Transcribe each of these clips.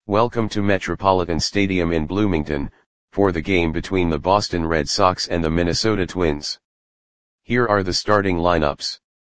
Welcome to Metropolitan Stadium in Bloomington, for the game between the Boston Red Sox and the Minnesota Twins. Here are the starting lineups.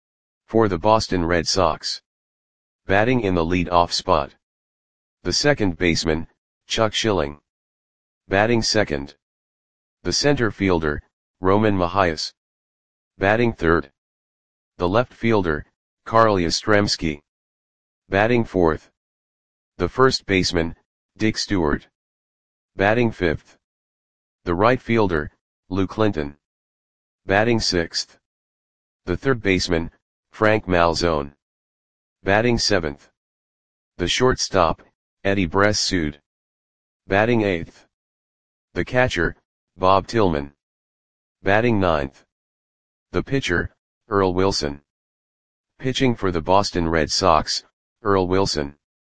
For the Boston Red Sox. Batting in the lead-off spot. The second baseman, Chuck Schilling. Batting second. The center fielder, Roman Mahias. Batting third. The left fielder, Carl Yastrzemski. Batting fourth. The first baseman, Dick Stewart. Batting fifth. The right fielder, Lou Clinton. Batting sixth. The third baseman, Frank Malzone. Batting seventh. The shortstop, Eddie Bressoud. Batting eighth. The catcher, Bob Tillman. Batting ninth. The pitcher, Earl Wilson. Pitching for the Boston Red Sox, Earl Wilson.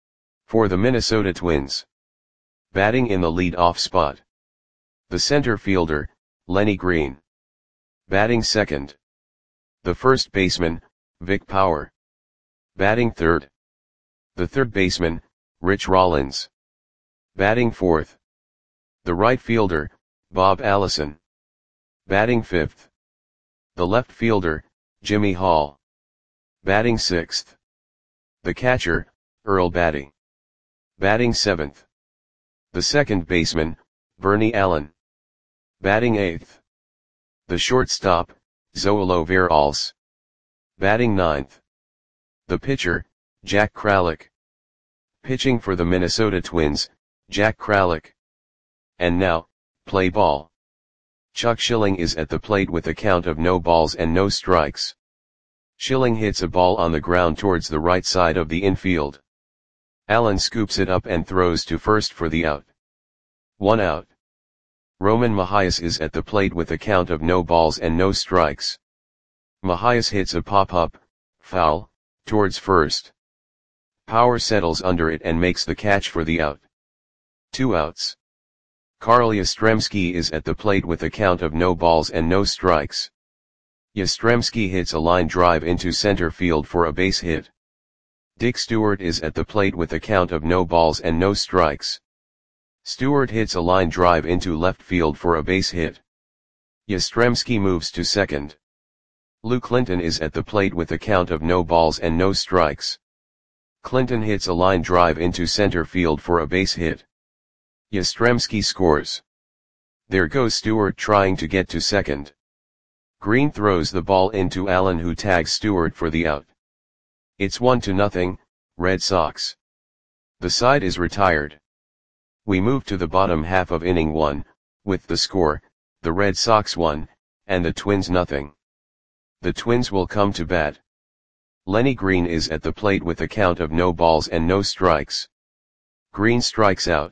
For the Minnesota Twins. Batting in the lead-off spot. The center fielder, Lenny Green. Batting second. The first baseman, Vic Power. Batting third. The third baseman, Rich Rollins. Batting fourth. The right fielder, Bob Allison. Batting fifth. The left fielder, Jimmy Hall. Batting sixth. The catcher, Earl Batty. Batting seventh. The second baseman, Bernie Allen. Batting eighth. The shortstop, Zoilo Veralles. Batting ninth. The pitcher, Jack Kralik. Pitching for the Minnesota Twins, Jack Kralik. And now, play ball. Chuck Schilling is at the plate with a count of no balls and no strikes. Schilling hits a ball on the ground towards the right side of the infield. Allen scoops it up and throws to first for the out. 1 out. Roman Mahias is at the plate with a count of no balls and no strikes. Mahias hits a pop-up, foul, towards first. Power settles under it and makes the catch for the out. 2 outs. Carl Yastrzemski is at the plate with a count of no balls and no strikes. Yastrzemski hits a line drive into center field for a base hit. Dick Stewart is at the plate with a count of no balls and no strikes. Stewart hits a line drive into left field for a base hit. Yastrzemski moves to second. Lou Clinton is at the plate with a count of no balls and no strikes. Clinton hits a line drive into center field for a base hit. Yastrzemski scores. There goes Stewart trying to get to second. Green throws the ball into Allen, who tags Stewart for the out. It's 1-0, Red Sox. The side is retired. We move to the bottom half of inning 1, with the score, the Red Sox 1, and the Twins 0. The Twins will come to bat. Lenny Green is at the plate with a count of no balls and no strikes. Green strikes out.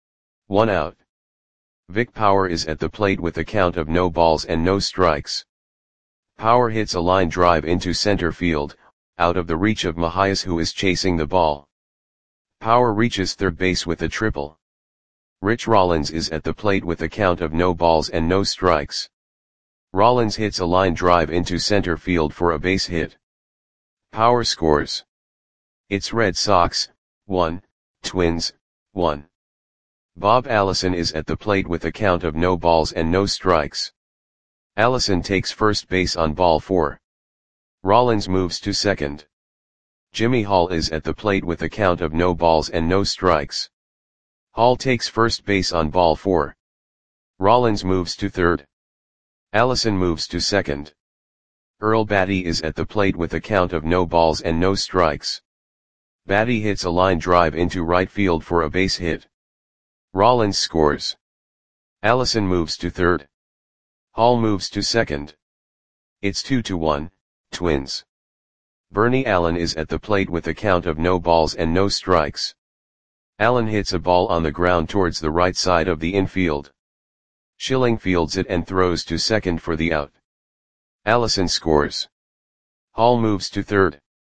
1 out. Vic Power is at the plate with a count of no balls and no strikes. Power hits a line drive into center field, out of the reach of Mahias, who is chasing the ball. Power reaches third base with a triple. Rich Rollins is at the plate with a count of no balls and no strikes. Rollins hits a line drive into center field for a base hit. Power scores. It's Red Sox 1, Twins 1. Bob Allison is at the plate with a count of no balls and no strikes. Allison takes first base on ball 4. Rollins moves to second. Jimmy Hall is at the plate with a count of no balls and no strikes. Hall takes first base on ball 4. Rollins moves to third. Allison moves to second. Earl Batty is at the plate with a count of no balls and no strikes. Batty hits a line drive into right field for a base hit. Rollins scores. Allison moves to third. Hall moves to second. It's 2-1, Twins. Bernie Allen is at the plate with a count of no balls and no strikes. Allen hits a ball on the ground towards the right side of the infield. Schilling fields it and throws to second for the out. Allison scores. Hall moves to third.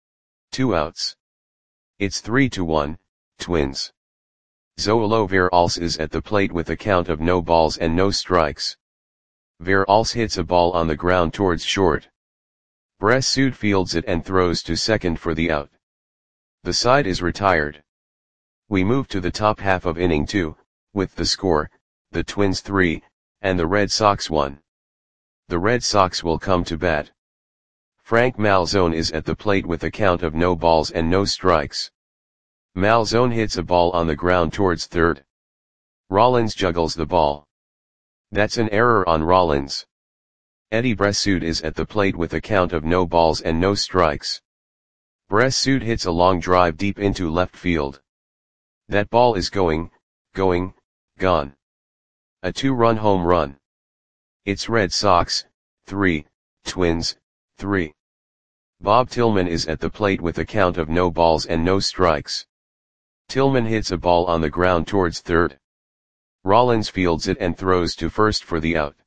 2 outs. It's 3-1, Twins. Zoilo Veralles is at the plate with a count of no balls and no strikes. Veralles hits a ball on the ground towards short. Bressoud fields it and throws to second for the out. The side is retired. We move to the top half of inning 2, with the score, the Twins 3, and the Red Sox 1. The Red Sox will come to bat. Frank Malzone is at the plate with a count of no balls and no strikes. Malzone hits a ball on the ground towards third. Rollins juggles the ball. That's an error on Rollins. Eddie Bressoud is at the plate with a count of no balls and no strikes. Bressoud hits a long drive deep into left field. That ball is gone. A 2-run home run. It's Red Sox, 3, Twins, 3. Bob Tillman is at the plate with a count of no balls and no strikes. Tillman hits a ball on the ground towards third. Rollins fields it and throws to first for the out.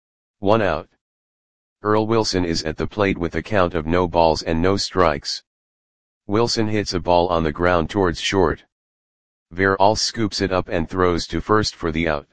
1 out. Earl Wilson is at the plate with a count of no balls and no strikes. Wilson hits a ball on the ground towards short. Verall scoops it up and throws to first for the out.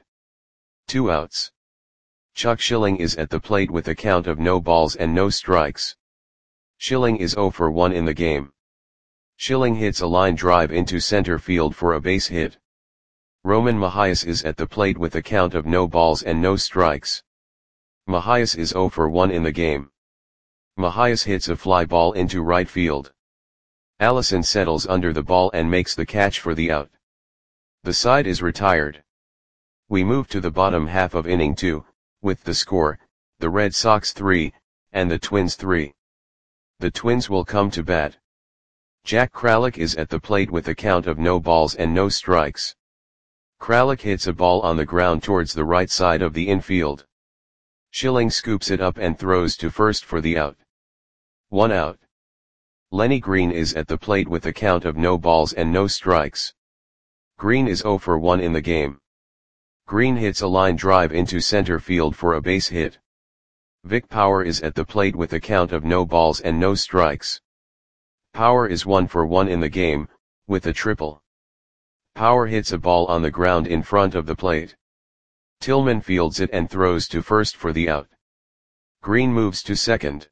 2 outs. Chuck Schilling is at the plate with a count of no balls and no strikes. Schilling is 0 for 1 in the game. Schilling hits a line drive into center field for a base hit. Roman Mahias is at the plate with a count of no balls and no strikes. Mahias is 0 for 1 in the game. Mahias hits a fly ball into right field. Allison settles under the ball and makes the catch for the out. The side is retired. We move to the bottom half of inning 2, with the score, the Red Sox 3, and the Twins 3. The Twins will come to bat. Jack Kralik is at the plate with a count of no balls and no strikes. Kralik hits a ball on the ground towards the right side of the infield. Schilling scoops it up and throws to first for the out. 1 out. Lenny Green is at the plate with a count of no balls and no strikes. Green is 0 for 1 in the game. Green hits a line drive into center field for a base hit. Vic Power is at the plate with a count of no balls and no strikes. Power is 1 for 1 in the game, with a triple. Power hits a ball on the ground in front of the plate. Tillman fields it and throws to first for the out. Green moves to second.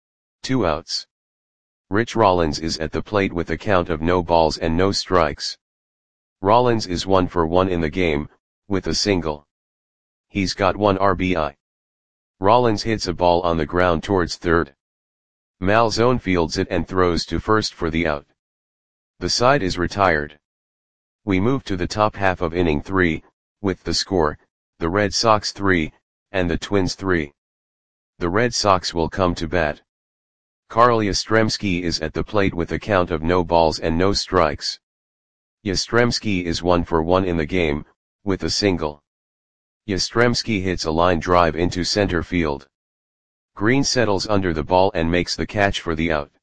2 outs. Rich Rollins is at the plate with a count of no balls and no strikes. Rollins is 1 for 1 in the game, with a single. He's got 1 RBI. Rollins hits a ball on the ground towards third. Malzone fields it and throws to first for the out. The side is retired. We move to the top half of inning 3, with the score, the Red Sox 3, and the Twins 3. The Red Sox will come to bat. Carl Yastrzemski is at the plate with a count of no balls and no strikes. Yastrzemski is 1 for 1 in the game, with a single. Yastrzemski hits a line drive into center field. Green settles under the ball and makes the catch for the out.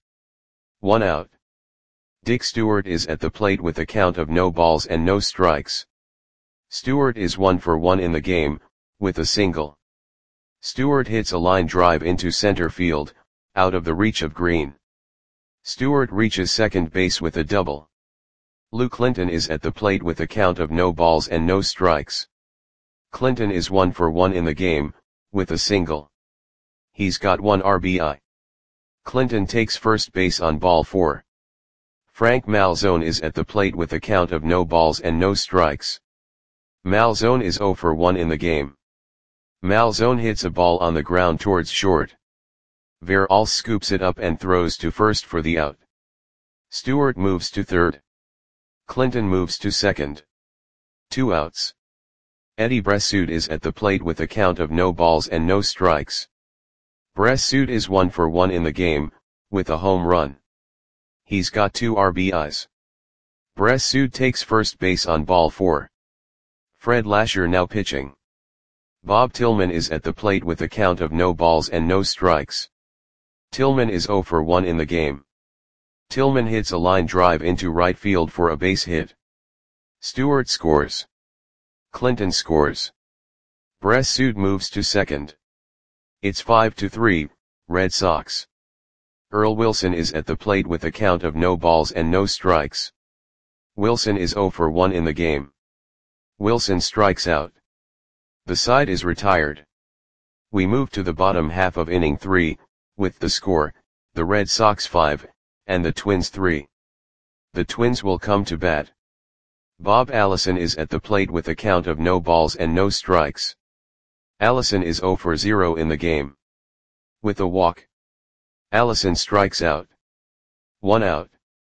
1 out. Dick Stewart is at the plate with a count of no balls and no strikes. Stewart is 1 for 1 in the game, with a single. Stewart hits a line drive into center field, out of the reach of Green. Stewart reaches second base with a double. Lou Clinton is at the plate with a count of no balls and no strikes. Clinton is 1 for 1 in the game, with a single. He's got 1 RBI. Clinton takes first base on ball 4. Frank Malzone is at the plate with a count of no balls and no strikes. Malzone is 0 for 1 in the game. Malzone hits a ball on the ground towards short. Verall scoops it up and throws to first for the out. Stewart moves to third. Clinton moves to second. 2 outs. Eddie Bressoud is at the plate with a count of no balls and no strikes. Bressoud is 1 for 1 in the game, with a home run. He's got 2 RBIs. Bressoud takes first base on ball 4. Fred Lasher now pitching. Bob Tillman is at the plate with a count of no balls and no strikes. Tillman is 0 for 1 in the game. Tillman hits a line drive into right field for a base hit. Stewart scores. Clinton scores. Bressoud moves to second. It's 5-3, Red Sox. Earl Wilson is at the plate with a count of no balls and no strikes. Wilson is 0 for 1 in the game. Wilson strikes out. The side is retired. We move to the bottom half of inning 3, with the score, the Red Sox 5, and the Twins 3. The Twins will come to bat. Bob Allison is at the plate with a count of no balls and no strikes. Allison is 0 for 0 in the game. With a walk, Allison strikes out. 1 out.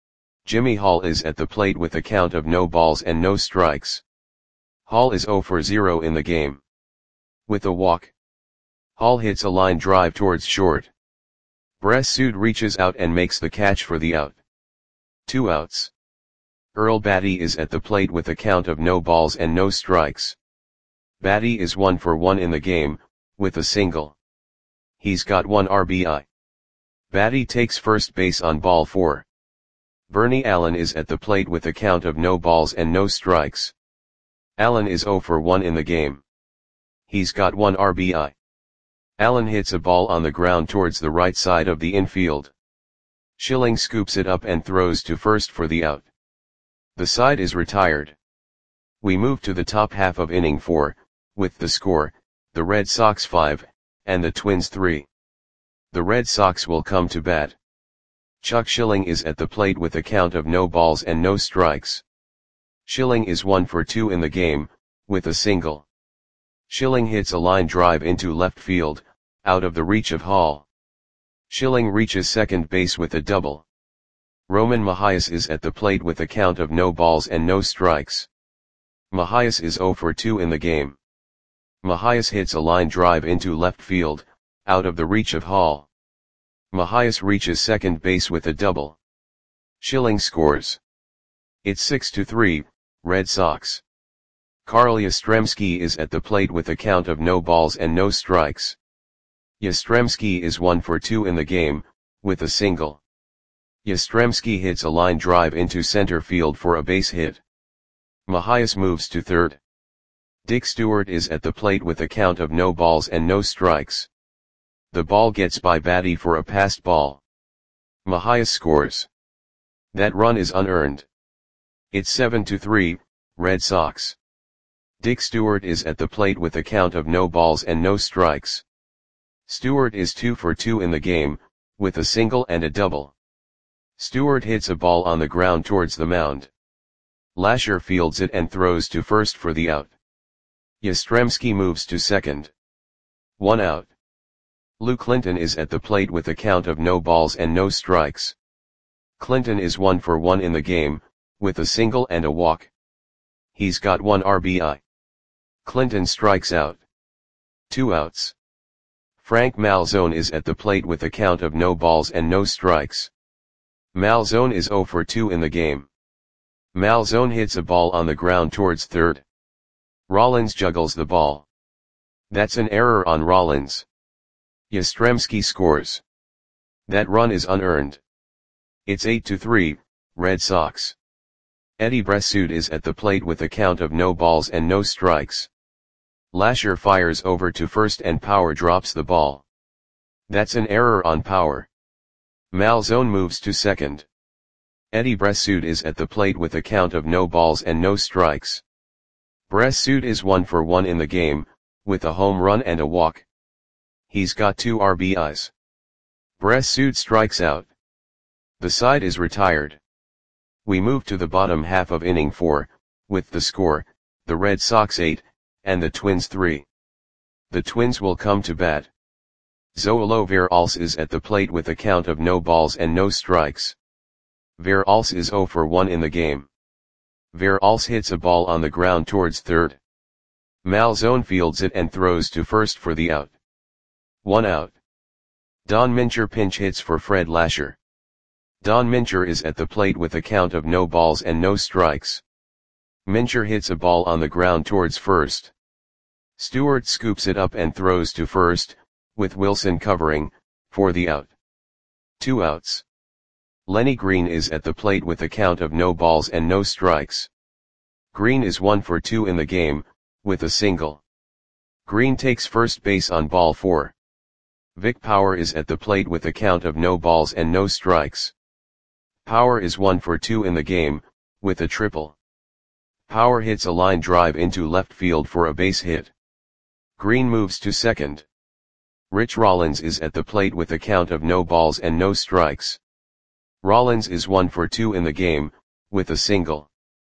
Jimmy Hall is at the plate with a count of no balls and no strikes. Hall is 0 for 0 in the game. With a walk, Hall hits a line drive towards short. Bressud reaches out and makes the catch for the out. 2 outs. Earl Batty is at the plate with a count of no balls and no strikes. Batty is 1 for 1 in the game, with a single. He's got 1 RBI. Batty takes first base on ball 4. Bernie Allen is at the plate with a count of no balls and no strikes. Allen is 0 for 1 in the game. He's got 1 RBI. Allen hits a ball on the ground towards the right side of the infield. Schilling scoops it up and throws to first for the out. The side is retired. We move to the top half of inning 4, with the score, the Red Sox 5, and the Twins 3. The Red Sox will come to bat. Chuck Schilling is at the plate with a count of no balls and no strikes. Schilling is 1 for 2 in the game, with a single. Schilling hits a line drive into left field, out of the reach of Hall. Schilling reaches second base with a double. Roman Mahias is at the plate with a count of no balls and no strikes. Mahias is 0 for 2 in the game. Mahias hits a line drive into left field, out of the reach of Hall. Mahias reaches second base with a double. Schilling scores. It's 6-3, Red Sox. Carl Yastrzemski is at the plate with a count of no balls and no strikes. Yastrzemski is 1 for 2 in the game, with a single. Yastrzemski hits a line drive into center field for a base hit. Mahias moves to third. Dick Stewart is at the plate with a count of no balls and no strikes. The ball gets by Batty for a passed ball. Mahias scores. That run is unearned. It's 7-3, Red Sox. Dick Stewart is at the plate with a count of no balls and no strikes. Stewart is 2 for 2 in the game, with a single and a double. Stewart hits a ball on the ground towards the mound. Lasher fields it and throws to first for the out. Yastrzemski moves to second. 1 out. Lou Clinton is at the plate with a count of no balls and no strikes. Clinton is 1 for 1 in the game, with a single and a walk. He's got 1 RBI. Clinton strikes out. 2 outs. Frank Malzone is at the plate with a count of no balls and no strikes. Malzone is 0 for 2 in the game. Malzone hits a ball on the ground towards third. Rollins juggles the ball. That's an error on Rollins. Yastrzemski scores. That run is unearned. It's 8-3, Red Sox. Eddie Bressud is at the plate with a count of no balls and no strikes. Lasher fires over to first and Power drops the ball. That's an error on Power. Malzone moves to second. Eddie Bressud is at the plate with a count of no balls and no strikes. Bressud is 1 for 1 in the game, with a home run and a walk. He's got 2 RBIs. Bressud strikes out. The side is retired. We move to the bottom half of inning 4, with the score, the Red Sox 8, and the Twins 3. The Twins will come to bat. Zoilo Veralce is at the plate with a count of no balls and no strikes. Veralce is 0 for 1 in the game. Veralce hits a ball on the ground towards third. Malzone fields it and throws to first for the out. 1 out. Don Mincher pinch hits for Fred Lasher. Don Mincher is at the plate with a count of no balls and no strikes. Mincher hits a ball on the ground towards first. Stewart scoops it up and throws to first, with Wilson covering, for the out. 2 outs. Lenny Green is at the plate with a count of no balls and no strikes. Green is 1 for 2 in the game, with a single. Green takes first base on ball 4. Vic Power is at the plate with a count of no balls and no strikes. Power is 1 for 2 in the game, with a triple. Power hits a line drive into left field for a base hit. Green moves to second. Rich Rollins is at the plate with a count of no balls and no strikes. Rollins is 1 for 2 in the game, with a single.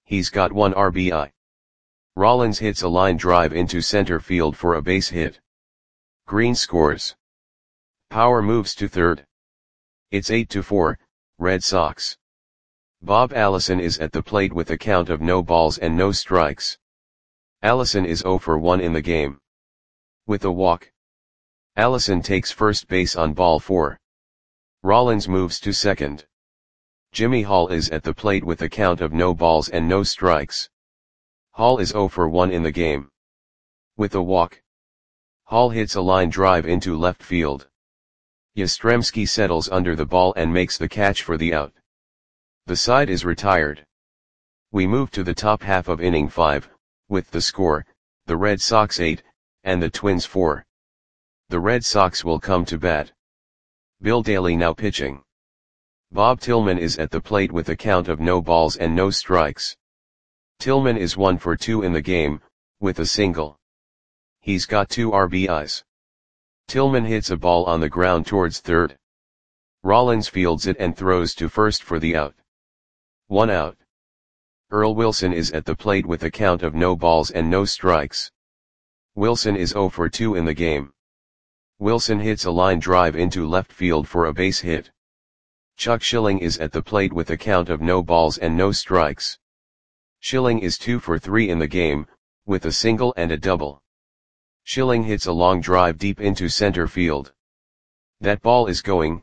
He's got 1 RBI. Rollins hits a line drive into center field for a base hit. Green scores. Power moves to third. It's 8-4, Red Sox. Bob Allison is at the plate with a count of no balls and no strikes. Allison is 0 for 1 in the game. With a walk. Allison takes first base on ball 4. Rollins moves to second. Jimmy Hall is at the plate with a count of no balls and no strikes. Hall is 0 for 1 in the game. With a walk. Hall hits a line drive into left field. Yastrzemski settles under the ball and makes the catch for the out. The side is retired. We move to the top half of inning 5, with the score, the Red Sox 8, and the Twins 4. The Red Sox will come to bat. Bill Daly now pitching. Bob Tillman is at the plate with a count of no balls and no strikes. Tillman is 1 for 2 in the game, with a single. He's got 2 RBIs. Tillman hits a ball on the ground towards third. Rollins fields it and throws to first for the out. 1 out. Earl Wilson is at the plate with a count of no balls and no strikes. Wilson is 0 for 2 in the game. Wilson hits a line drive into left field for a base hit. Chuck Schilling is at the plate with a count of no balls and no strikes. Schilling is 2 for 3 in the game, with a single and a double. Schilling hits a long drive deep into center field. That ball is gone.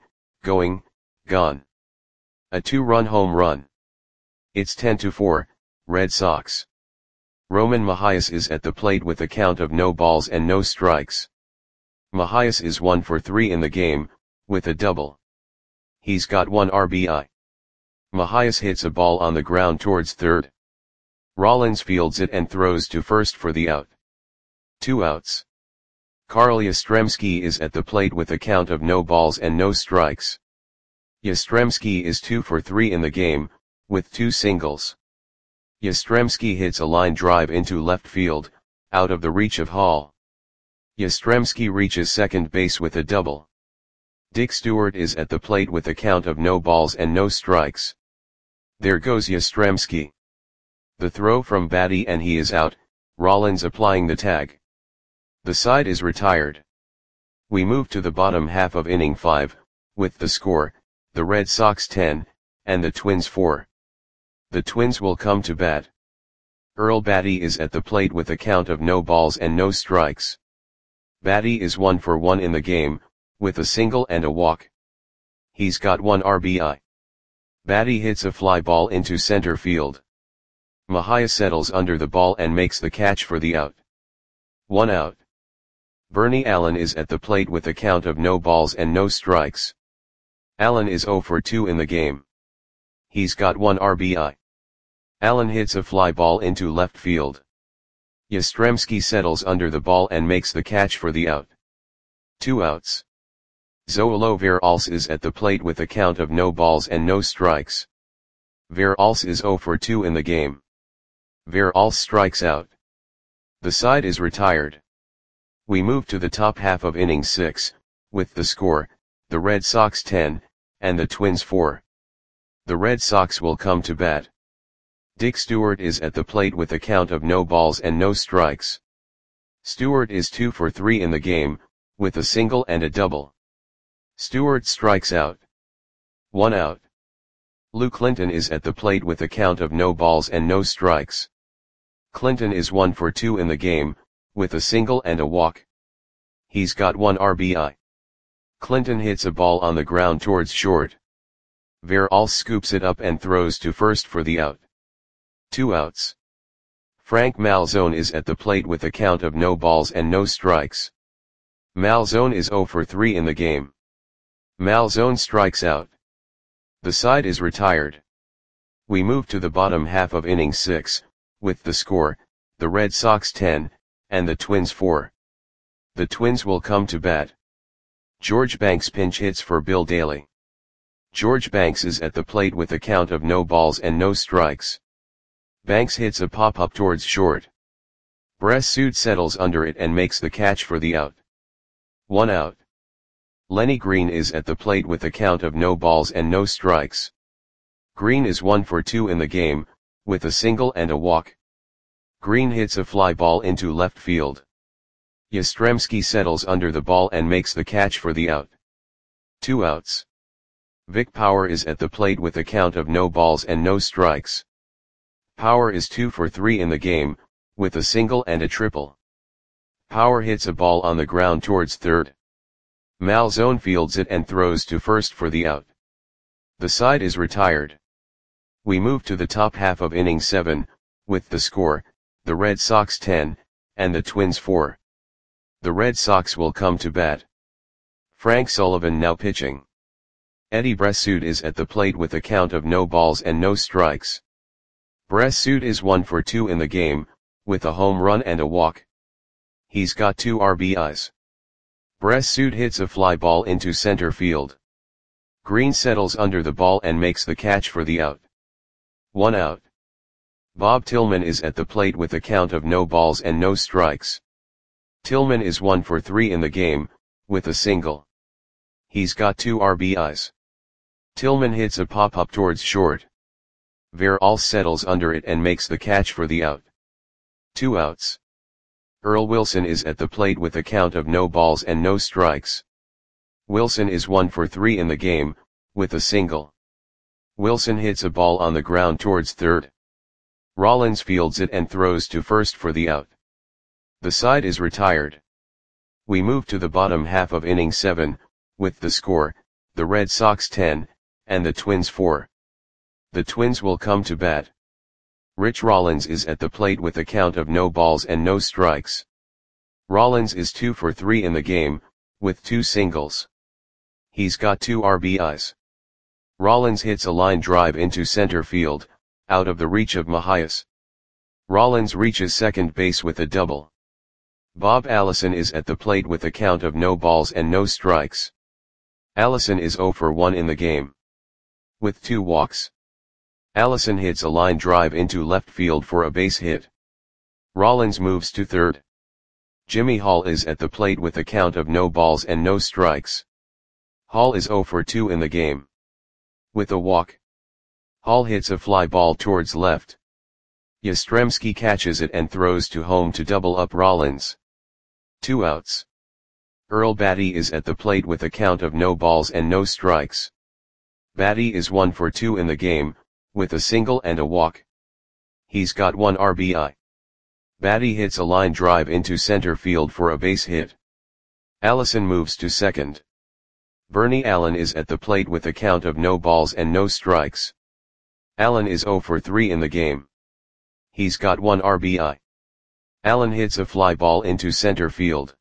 A 2-run home run. It's 10-4, Red Sox. Roman Mahias is at the plate with a count of no balls and no strikes. Mahias is 1 for 3 in the game, with a double. He's got 1 RBI. Mahias hits a ball on the ground towards third. Rollins fields it and throws to first for the out. 2 outs. Carl Yastrzemski is at the plate with a count of no balls and no strikes. Yastrzemski is 2 for 3 in the game, with 2 singles. Yastrzemski hits a line drive into left field, out of the reach of Hall. Yastrzemski reaches second base with a double. Dick Stewart is at the plate with a count of no balls and no strikes. There goes Yastrzemski. The throw from Batty and he is out, Rollins applying the tag. The side is retired. We move to the bottom half of inning 5, with the score, the Red Sox 10, and the Twins 4. The Twins will come to bat. Earl Batty is at the plate with a count of no balls and no strikes. Batty is 1 for 1 in the game, with a single and a walk. He's got 1 RBI. Batty hits a fly ball into center field. Mahias settles under the ball and makes the catch for the out. 1 out. Bernie Allen is at the plate with a count of no balls and no strikes. Allen is 0 for 2 in the game. He's got 1 RBI. Allen hits a fly ball into left field. Yastrzemski settles under the ball and makes the catch for the out. 2 outs. Zoilo Veralce is at the plate with a count of no balls and no strikes. Veralce is 0 for 2 in the game. Veralce strikes out. The side is retired. We move to the top half of inning 6, with the score, the Red Sox 10, and the Twins 4. The Red Sox will come to bat. Dick Stewart is at the plate with a count of no balls and no strikes. Stewart is 2 for 3 in the game, with a single and a double. Stewart strikes out. 1 out. Lou Clinton is at the plate with a count of no balls and no strikes. Clinton is 1 for 2 in the game, with a single and a walk. He's got 1 RBI. Clinton hits a ball on the ground towards short. Veralce scoops it up and throws to first for the out. 2 outs. Frank Malzone is at the plate with a count of no balls and no strikes. Malzone is 0 for 3 in the game. Malzone strikes out. The side is retired. We move to the bottom half of inning 6, with the score, the Red Sox 10, and the Twins 4. The Twins will come to bat. George Banks pinch hits for Bill Daly. George Banks is at the plate with a count of no balls and no strikes. Banks hits a pop-up towards short. Bress Suit settles under it and makes the catch for the out. 1 out. Lenny Green is at the plate with a count of no balls and no strikes. Green is 1 for 2 in the game, with a single and a walk. Green hits a fly ball into left field. Yastrzemski settles under the ball and makes the catch for the out. 2 outs. Vic Power is at the plate with a count of no balls and no strikes. Power is 2 for 3 in the game, with a single and a triple. Power hits a ball on the ground towards third. Malzone fields it and throws to first for the out. The side is retired. We move to the top half of inning 7, with the score, the Red Sox 10, and the Twins 4. The Red Sox will come to bat. Frank Sullivan now pitching. Eddie Bressoud is at the plate with a count of no balls and no strikes. Bressoud is 1 for 2 in the game, with a home run and a walk. He's got 2 RBIs. Bressoud hits a fly ball into center field. Green settles under the ball and makes the catch for the out. 1 out. Bob Tillman is at the plate with a count of no balls and no strikes. Tillman is 1 for 3 in the game, with a single. He's got 2 RBIs. Tillman hits a pop-up towards short. Verall settles under it and makes the catch for the out. 2 outs. Earl Wilson is at the plate with a count of no balls and no strikes. Wilson is 1 for 3 in the game, with a single. Wilson hits a ball on the ground towards third. Rollins fields it and throws to first for the out. The side is retired. We move to the bottom half of inning 7, with the score, the Red Sox 10, and the Twins 4. The Twins will come to bat. Rich Rollins is at the plate with a count of no balls and no strikes. Rollins is 2 for 3 in the game, with 2 singles. He's got 2 RBIs. Rollins hits a line drive into center field, out of the reach of Mahias. Rollins reaches second base with a double. Bob Allison is at the plate with a count of no balls and no strikes. Allison is 0 for 1 in the game, with 2 walks. Allison hits a line drive into left field for a base hit. Rollins moves to third. Jimmy Hall is at the plate with a count of no balls and no strikes. Hall is 0 for 2 in the game, with a walk. Hall hits a fly ball towards left. Yastrzemski catches it and throws to home to double up Rollins. 2 outs. Earl Batty is at the plate with a count of no balls and no strikes. Batty is 1 for 2 in the game, with a single and a walk. He's got 1 RBI. Batty hits a line drive into center field for a base hit. Allison moves to second. Bernie Allen is at the plate with a count of no balls and no strikes. Allen is 0 for 3 in the game. He's got 1 RBI. Allen hits a fly ball into center field.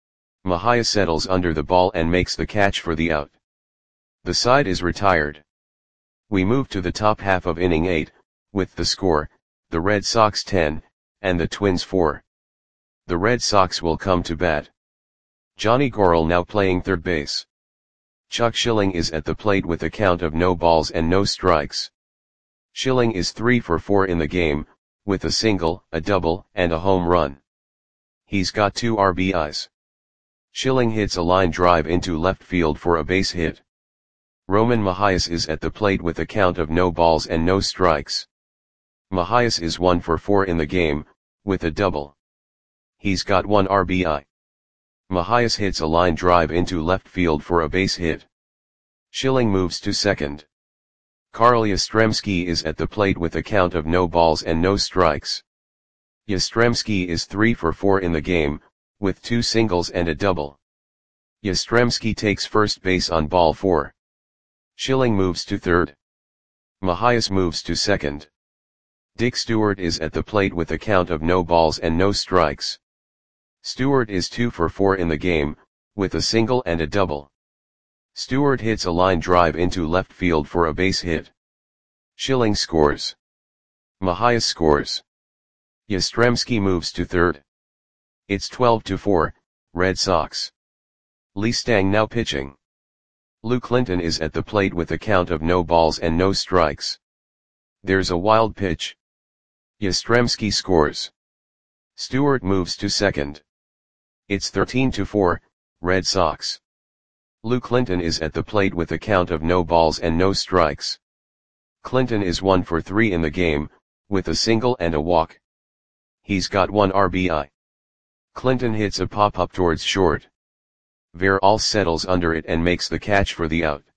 Mahias settles under the ball and makes the catch for the out. The side is retired. We move to the top half of inning 8, with the score, the Red Sox 10, and the Twins 4. The Red Sox will come to bat. Johnny Gorel now playing third base. Chuck Schilling is at the plate with a count of no balls and no strikes. Schilling is 3 for 4 in the game, with a single, a double, and a home run. He's got 2 RBIs. Schilling hits a line drive into left field for a base hit. Roman Mahias is at the plate with a count of no balls and no strikes. Mahias is 1 for 4 in the game, with a double. He's got 1 RBI. Mahias hits a line drive into left field for a base hit. Schilling moves to second. Carl Yastrzemski is at the plate with a count of no balls and no strikes. Yastrzemski is 3 for 4 in the game, with 2 singles and a double. Yastrzemski takes first base on ball 4. Schilling moves to third. Mahias moves to second. Dick Stewart is at the plate with a count of no balls and no strikes. Stewart is 2 for 4 in the game, with a single and a double. Stewart hits a line drive into left field for a base hit. Schilling scores. Mahias scores. Yastrzemski moves to third. It's 12-4, Red Sox. Lee Stang now pitching. Lou Clinton is at the plate with a count of no balls and no strikes. There's a wild pitch. Yastrzemski scores. Stewart moves to second. It's 13-4, Red Sox. Lou Clinton is at the plate with a count of no balls and no strikes. Clinton is 1 for 3 in the game, with a single and a walk. He's got 1 RBI. Clinton hits a pop-up towards short. Veralls settles under it and makes the catch for the out.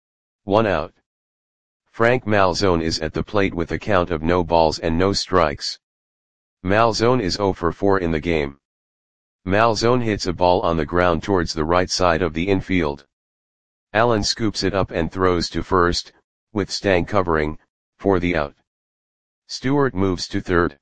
1 out. Frank Malzone is at the plate with a count of no balls and no strikes. Malzone is 0 for 4 in the game. Malzone hits a ball on the ground towards the right side of the infield. Allen scoops it up and throws to first, with Stang covering, for the out. Stewart moves to third.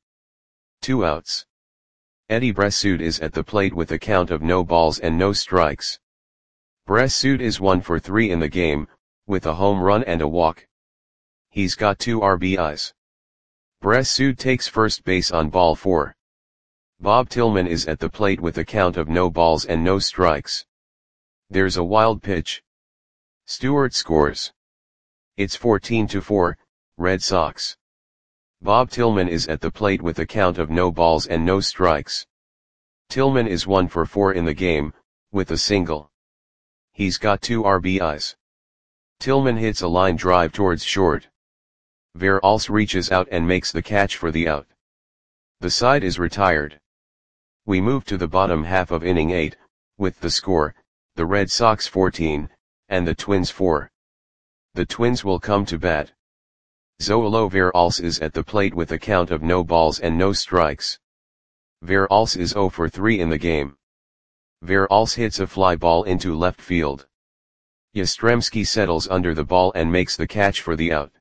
2 outs. Eddie Bressoud is at the plate with a count of no balls and no strikes. Bressoud is 1 for 3 in the game, with a home run and a walk. He's got 2 RBIs. Bressoud takes first base on ball 4. Bob Tillman is at the plate with a count of no balls and no strikes. There's a wild pitch. Stewart scores. It's 14-4, Red Sox. Bob Tillman is at the plate with a count of no balls and no strikes. Tillman is 1 for 4 in the game, with a single. He's got 2 RBIs. Tillman hits a line drive towards short. Veralls reaches out and makes the catch for the out. The side is retired. We move to the bottom half of inning 8, with the score, the Red Sox 14, and the Twins 4. The Twins will come to bat. Zoilo Veralls is at the plate with a count of no balls and no strikes. Veralls is 0 for 3 in the game. Veralls hits a fly ball into left field. Yastrzemski settles under the ball and makes the catch for the out.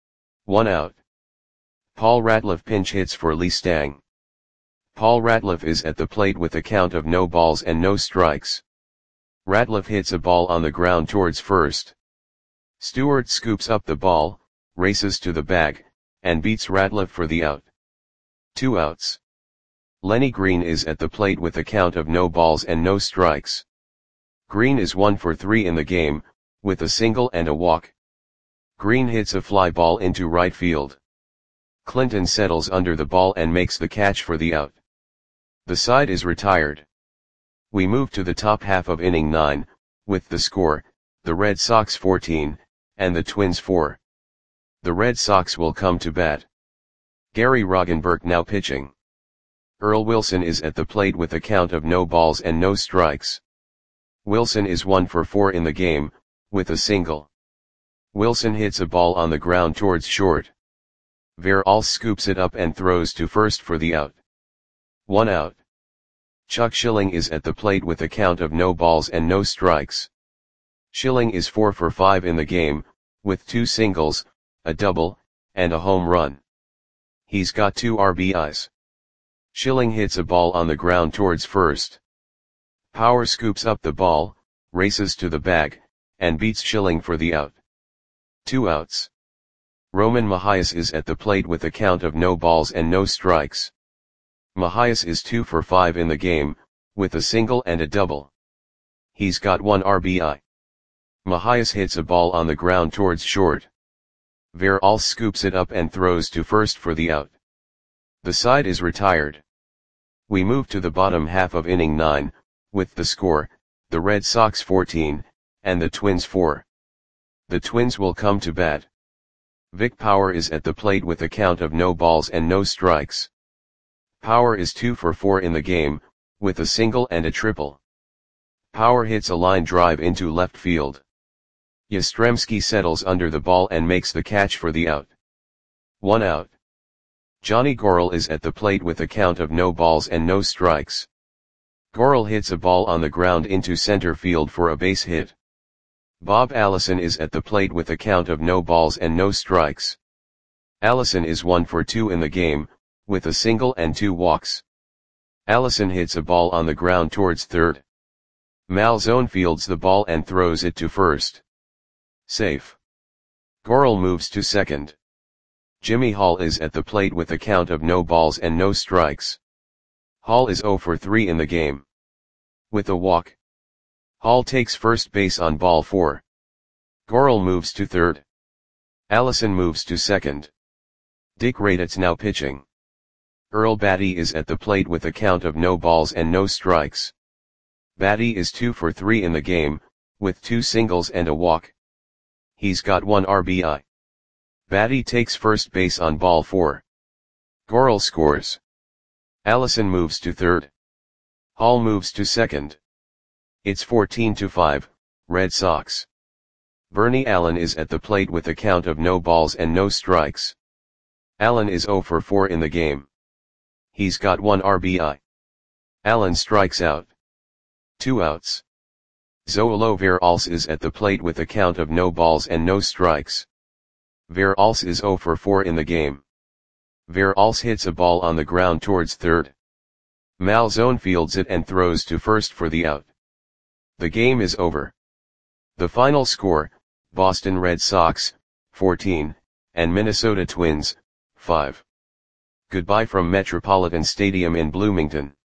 1 out. Paul Ratliff pinch hits for Lee Stang. Paul Ratliff is at the plate with a count of no balls and no strikes. Ratliff hits a ball on the ground towards first. Stewart scoops up the ball, races to the bag, and beats Ratliff for the out. 2 outs. Lenny Green is at the plate with a count of no balls and no strikes. Green is 1 for 3 in the game, with a single and a walk. Green hits a fly ball into right field. Clinton settles under the ball and makes the catch for the out. The side is retired. We move to the top half of inning 9, with the score, the Red Sox 14, and the Twins 4. The Red Sox will come to bat. Gary Roggenberg now pitching. Earl Wilson is at the plate with a count of no balls and no strikes. Wilson is 1 for 4 in the game, with a single. Wilson hits a ball on the ground towards short. Veralls scoops it up and throws to first for the out. 1 out. Chuck Schilling is at the plate with a count of no balls and no strikes. Schilling is 4 for 5 in the game, with 2 singles, a double, and a home run. He's got 2 RBIs. Schilling hits a ball on the ground towards first. Power scoops up the ball, races to the bag, and beats Schilling for the out. 2 outs. Roman Mahias is at the plate with a count of no balls and no strikes. Mahias is 2 for 5 in the game, with a single and a double. He's got 1 RBI. Mahias hits a ball on the ground towards short. Veralls scoops it up and throws to first for the out. The side is retired. We move to the bottom half of inning 9, with the score, the Red Sox 14, and the Twins 4. The Twins will come to bat. Vic Power is at the plate with a count of no balls and no strikes. Power is 2 for 4 in the game, with a single and a triple. Power hits a line drive into left field. Yastrzemski settles under the ball and makes the catch for the out. 1 out. Johnny Gorel is at the plate with a count of no balls and no strikes. Gorel hits a ball on the ground into center field for a base hit. Bob Allison is at the plate with a count of no balls and no strikes. Allison is 1 for 2 in the game, with a single and 2 walks. Allison hits a ball on the ground towards third. Malzone fields the ball and throws it to first. Safe. Gorel moves to second. Jimmy Hall is at the plate with a count of no balls and no strikes. Hall is 0 for 3 in the game. With a walk. Hall takes first base on ball 4. Gorel moves to third. Allison moves to second. Dick Raditz now pitching. Earl Batty is at the plate with a count of no balls and no strikes. Batty is 2 for 3 in the game, with 2 singles and a walk. He's got 1 RBI. Batty takes first base on ball 4. Goral scores. Allison moves to third. Hall moves to second. It's 14-5, Red Sox. Bernie Allen is at the plate with a count of no balls and no strikes. Allen is 0 for 4 in the game. He's got 1 RBI. Allen strikes out. 2 outs. Zoilo Veralce is at the plate with a count of no balls and no strikes. Veralce is 0 for 4 in the game. Veralce hits a ball on the ground towards third. Malzone fields it and throws to first for the out. The game is over. The final score, Boston Red Sox, 14, and Minnesota Twins, 5. Goodbye from Metropolitan Stadium in Bloomington.